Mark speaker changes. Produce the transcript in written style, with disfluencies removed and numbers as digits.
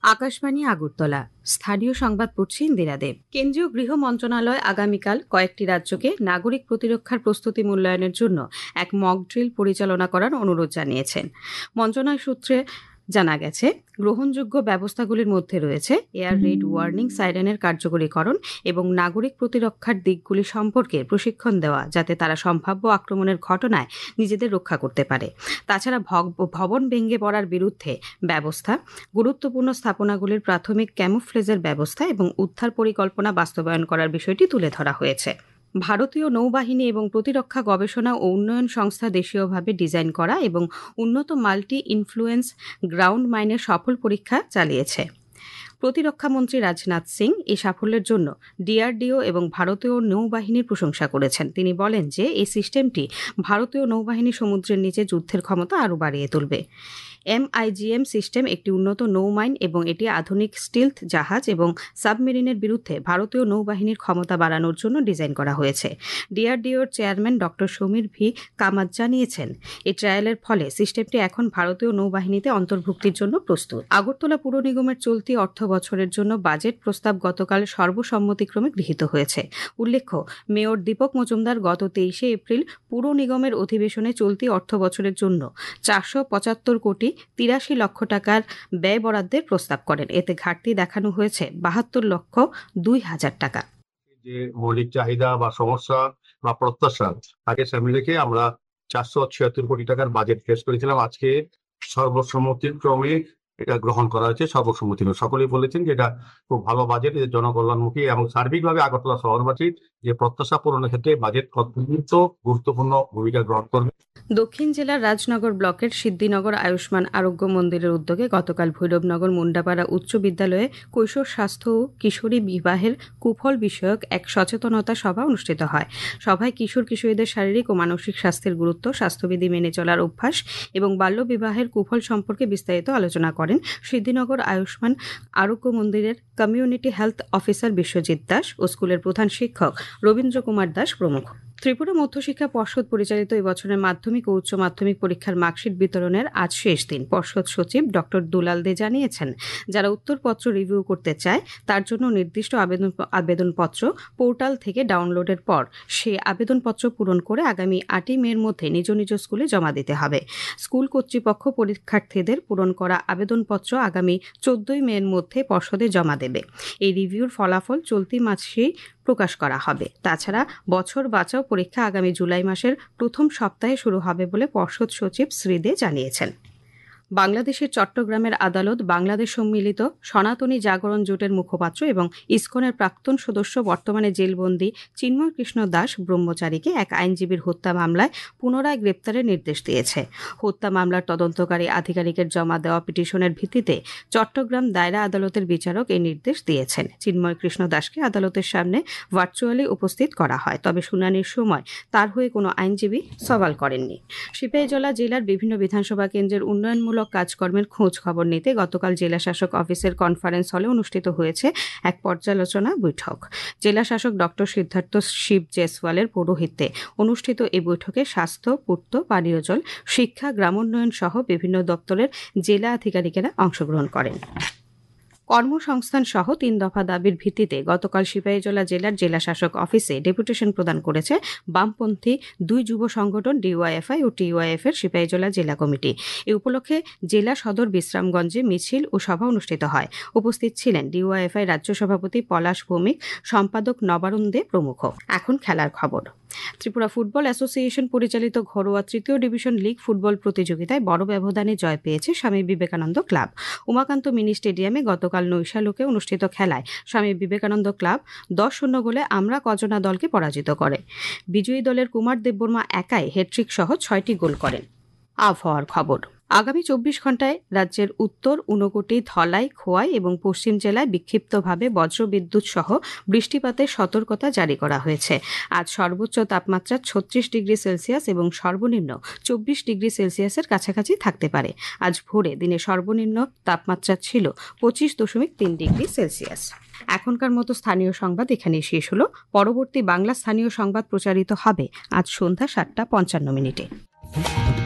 Speaker 1: আকাশবাণী আগরতলা। স্থানীয় সংবাদ পড়ছি ইন্দিরা দেব। কেন্দ্রীয় গৃহ মন্ত্রণালয় আগামীকাল কয়েকটি রাজ্যকে নাগরিক প্রতিরক্ষার প্রস্তুতি মূল্যায়নের জন্য এক মক ড্রিল পরিচালনা করার অনুরোধ জানিয়েছেন। মন্ত্রণালয় সূত্রে জানা গেছে, গ্রহণযোগ্য ব্যবস্থাগুলির মধ্যে রয়েছে এয়ার রেড ওয়ার্নিং সাইরেনের কার্যকরীকরণ এবং নাগরিক প্রতিরক্ষার দিকগুলি সম্পর্কে প্রশিক্ষণ দেওয়া, যাতে তারা সম্ভাব্য আক্রমণের ঘটনায় নিজেদের রক্ষা করতে পারে। তাছাড়া ভবন ভেঙে পড়ার বিরুদ্ধে ব্যবস্থা, গুরুত্বপূর্ণ স্থাপনাগুলির প্রাথমিক ক্যামোফ্লেজের ব্যবস্থা এবং উদ্ধার পরিকল্পনা বাস্তবায়ন করার বিষয়টি তুলে ধরা হয়েছে। ভারতীয় নৌবাহিনী এবং প্রতিরক্ষা গবেষণা ও উন্নয়ন সংস্থা দেশীয়ভাবে ডিজাইন করা এবং উন্নত মাল্টি ইনফ্লুয়েন্স গ্রাউন্ড মাইনের সফল পরীক্ষা চালিয়েছে। প্রতিরক্ষামন্ত্রী রাজনাথ সিং এই সাফল্যের জন্য ডিআরডিও এবং ভারতীয় নৌবাহিনীর প্রশংসা করেছেন। তিনি বলেন যে এই সিস্টেমটি ভারতীয় নৌবাহিনী সমুদ্রের নিচে যুদ্ধের ক্ষমতা আরও বাড়িয়ে তুলবে। MIGM সিস্টেম একটি উন্নত নৌমাইন এবং এটি আধুনিক স্টিলথ জাহাজ এবং সাবমেরিনের বিরুদ্ধে ভারতীয় নৌবাহিনীর ক্ষমতা বাড়ানোর জন্য ডিজাইন করা হয়েছে। ডিআরডিওর chairman doctor Samir V Kamat জানিয়েছেন, এই ট্রায়ালের ফলে সিস্টেমটি এখন ভারতীয় নৌবাহিনীতে অন্তর্ভুক্তির জন্য প্রস্তুত। আগরতলা পুর নিগমের চলতি অর্থ বছরের জন্য বাজেট প্রস্তাব গতকাল সর্বসম্মতিক্রমে গৃহীত হয়েছে। উল্লেখ্য, মেয়র দীপক মজুমদার গত 23 এপ্রিল পুর নিগমের অধিবেশনে চলতি অর্থ বছরের জন্য 475 কোটি 83 লক্ষ টাকার ব্যয় বরাদ্দের প্রস্তাব করেন। এতে ঘাটতি দেখানো হয়েছে 72 লক্ষ 2,000 টাকা।
Speaker 2: যে মৌলিক চাহিদা বা সমস্যা বা প্রত্যাশা তাকে সামনে রেখে আমরা 476 কোটি টাকার বাজেট পেশ করেছিলাম। আজকে সর্বসম্মতিক্রমে এটা গ্রহণ করা হয়েছে। সর্বসম্মতিক্রমে সকলেই বলেছেন যে এটা খুব ভালো বাজেট, জনকল্যাণমুখী এবং সার্বিকভাবে আগরতলা শহরবাসীর যে প্রত্যাশা পূরণের ক্ষেত্রে বাজেট অত্যন্ত গুরুত্বপূর্ণ ভূমিকা গ্রহণ করবে।
Speaker 1: দক্ষিণ জেলার রাজনগর ব্লকের সিদ্ধিনগর আয়ুষ্মান আরোগ্য মন্দিরের উদ্যোগে গতকাল ভৈরবনগর মুন্ডাপাড়া উচ্চ বিদ্যালয়ে কৈশোর স্বাস্থ্য ও কিশোরী বিবাহের কুফল বিষয়ক এক সচেতনতা সভা অনুষ্ঠিত হয়। সভায় কিশোর কিশোরীদের শারীরিক ও মানসিক স্বাস্থ্যের গুরুত্ব, স্বাস্থ্যবিধি মেনে চলার অভ্যাস এবং বাল্য বিবাহের কুফল সম্পর্কে বিস্তারিত আলোচনা করেন সিদ্ধিনগর আয়ুষ্মান আরোগ্য মন্দিরের community health officer Biswajit Das ও স্কুলের প্রধান শিক্ষক রবীন্দ্র কুমার দাস প্রমুখ। ত্রিপুরা মধ্যশিক্ষা পর্ষদ পরিচালিত এই বছরের মাধ্যমিক ও উচ্চ মাধ্যমিক পরীক্ষার মার্কশিট বিতরণের আজ শেষ দিন। পর্ষদ সচিব ডক্টর দুলাল দে জানিয়েছেন, যারা উত্তরপত্র রিভিউ করতে চায় তার জন্য নির্দিষ্ট আবেদনপত্র পোর্টাল থেকে ডাউনলোডের পর সে আবেদনপত্র পূরণ করে আগামী 8 মের মধ্যে নিজ নিজ স্কুলে জমা দিতে হবে। স্কুল কর্তৃপক্ষ পরীক্ষার্থীদের পূরণ করা আবেদনপত্র আগামী 14 মের মধ্যে পর্ষদে জমা দেবে। এই রিভিউর ফলাফল চলতি মাসেই প্রকাশ করা হবে। তাছাড়া বছর বাঁচাও পরীক্ষা আগামী জুলাই মাসের প্রথম সপ্তাহে শুরু হবে বলে পর্ষদ সচিব শ্রী দে জানিয়েছেন। বাংলাদেশের চট্টগ্রামের আদালত বাংলাদেশ সম্মিলিত সনাতনী জাগরণ জোটের মুখপাত্র এবং ইসকনের প্রাক্তন সদস্য বর্তমানে জেলবন্দী চিন্ময় কৃষ্ণ দাস ব্রহ্মচারীকে এক আইনজীবীর হত্যা মামলায় পুনরায় গ্রেপ্তারের নির্দেশ দিয়েছে। হত্যা মামলার তদন্তকারী আধিকারিকের জমা দেওয়া পিটিশনের ভিত্তিতে চট্টগ্রাম দায়রা আদালতের বিচারক এই নির্দেশ দিয়েছেন। চিন্ময় কৃষ্ণ দাসকে আদালতের সামনে ভার্চুয়ালি উপস্থিত করা হয়, তবে শুনানির সময় তার হয়ে কোনো আইনজীবী সওয়াল করেননি। সিপাহীজলা জেলার বিভিন্ন বিধানসভা কেন্দ্রের উন্নয়নমূলক কাজকর্মের খোঁজ খবর নিতে গতকাল জেলা শাসক অফিসের কনফারেন্স হলে অনুষ্ঠিত হয়েছে এক পর্যালোচনা বৈঠক। জেলা শাসক ডক্টর সিদ্ধার্থ শিব জেসওয়ালের পৌরোহিত্যে অনুষ্ঠিত এই বৈঠকে স্বাস্থ্য, পূর্ত, পানীয় জল, শিক্ষা, গ্রামোন্নয়ন সহ বিভিন্ন দপ্তরের জেলা আধিকারিকেরা অংশগ্রহণ করেন। কর্মসংস্থান সহ 3 দফা দাবির ভিত্তিতে গতকাল সিপাহীজলা জেলার জেলা শাসক অফিসে ডেপুটেশন প্রদান করেছে বামপন্থী 2 যুব সংগঠন ডিওয়াইএফআই ও টিওয়াইএফ এর সিপাহীজলা জেলা কমিটি। এই উপলক্ষে জেলা সদর বিশ্রামগঞ্জে মিছিল ও সভা অনুষ্ঠিত হয়। উপস্থিত ছিলেন ডিওয়াইএফআই রাজ্য সভাপতি পলাশ ভৌমিক, সম্পাদক নবারুণ দে প্রমুখ। এখন খেলার খবর। ত্রিপুরা ফুটবল অ্যাসোসিয়েশন পরিচালিত ঘরোয়া 3য় ডিভিশন লিগ ফুটবল প্রতিযোগিতায় বড় ব্যবধানে জয় পেয়েছে স্বামী বিবেকানন্দ ক্লাব। উমাকান্ত মিনি স্টেডিয়ামে গতকাল নৈশালুকে অনুষ্ঠিত খেলায় স্বামী বিবেকানন্দ ক্লাব 10-0 গোলে আমরা কজনা দলকে পরাজিত করে। বিজয়ী দলের কুমার দেববর্মা একাই হ্যাট্রিক সহ 6টি গোল করেন। আবহাওয়ার খবর। আগামী 24 ঘণ্টায় রাজ্যের উত্তর, ঊনকোটি, ধলাই, খোয়াই এবং পশ্চিম জেলায় বিক্ষিপ্তভাবে বজ্রবিদ্যুৎ সহ বৃষ্টিপাতের সতর্কতা জারি করা হয়েছে। আজ সর্বোচ্চ তাপমাত্রা 36 ডিগ্রি সেলসিয়াস এবং সর্বনিম্ন 24 ডিগ্রি সেলসিয়াসের কাছাকাছি থাকতে পারে। আজ ভোরে দিনে সর্বনিম্ন তাপমাত্রা ছিল 25.3 ডিগ্রি সেলসিয়াস। এখনকার মতো স্থানীয় সংবাদ এখানেই শেষ হলো। পরবর্তী বাংলা স্থানীয় সংবাদ প্রচারিত হবে আজ সন্ধ্যা 7:55।